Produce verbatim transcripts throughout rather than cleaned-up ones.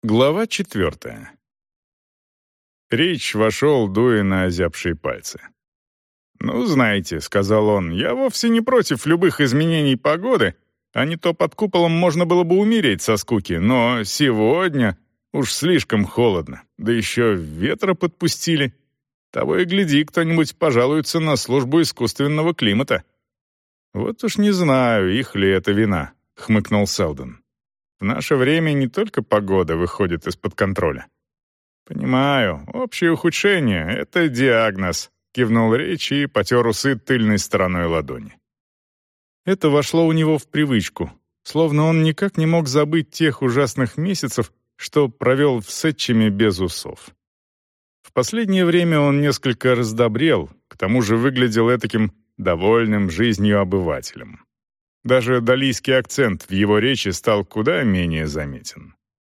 Глава четвертая. Рич вошел, дуя на озябшие пальцы. «Ну, знаете», — сказал он, — «я вовсе не против любых изменений погоды, а не то под куполом можно было бы умереть со скуки, но сегодня уж слишком холодно, да еще ветра подпустили. Того и гляди, кто-нибудь пожалуется на службу искусственного климата». «Вот уж не знаю, их ли это вина», — хмыкнул Селдон. «В наше время не только погода выходит из-под контроля». «Понимаю, общее ухудшение — это диагноз», — кивнул Рич и потер усы тыльной стороной ладони. Это вошло у него в привычку, словно он никак не мог забыть тех ужасных месяцев, что провел в Сетчеме без усов. В последнее время он несколько раздобрел, к тому же выглядел этаким довольным жизнью обывателем. Даже далийский акцент в его речи стал куда менее заметен.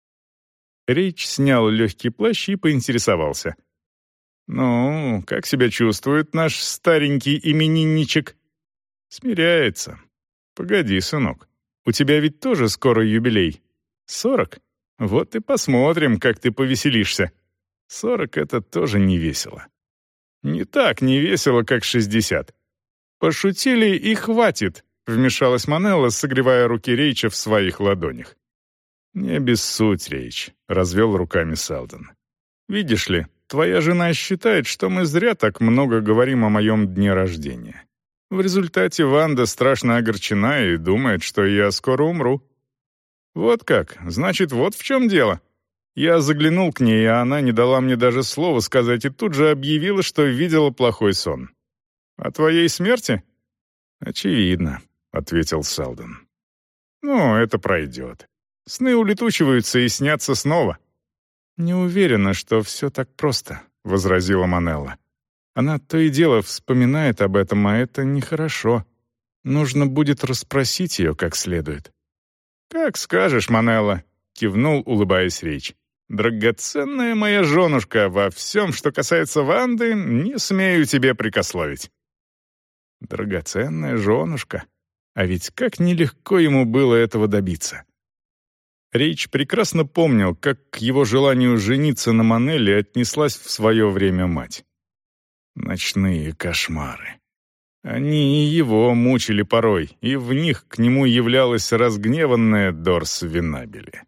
Рич снял легкий плащ и поинтересовался. «Ну, как себя чувствует наш старенький именинничек?» «Смиряется. Погоди, сынок, у тебя ведь тоже скоро юбилей. Сорок? Вот и посмотрим, как ты повеселишься. Сорок — это тоже не весело. Не так не весело, как шестьдесят. Пошутили и хватит», — вмешалась Манелла, согревая руки Рейча в своих ладонях. «Не обессудь, Рейч», — развел руками Селдон. «Видишь ли, твоя жена считает, что мы зря так много говорим о моем дне рождения. В результате Ванда страшно огорчена и думает, что я скоро умру». «Вот как? Значит, вот в чем дело». Я заглянул к ней, а она не дала мне даже слова сказать и тут же объявила, что видела плохой сон. «О твоей смерти?» «Очевидно», — ответил Селдон. «Ну, это пройдет. Сны улетучиваются и снятся снова». «Не уверена, что все так просто», — возразила Манелла. «Она то и дело вспоминает об этом, а это нехорошо. Нужно будет расспросить ее как следует». «Как скажешь, Манелла», — кивнул, улыбаясь Рич. «Драгоценная моя женушка, во всем, что касается Ванды, не смею тебе прикословить». Драгоценная женушка. А ведь как нелегко ему было этого добиться. Рич прекрасно помнил, как к его желанию жениться на Манелле отнеслась в свое время мать. Ночные кошмары. Они и его мучили порой, и в них к нему являлась разгневанная Дорс Венабели.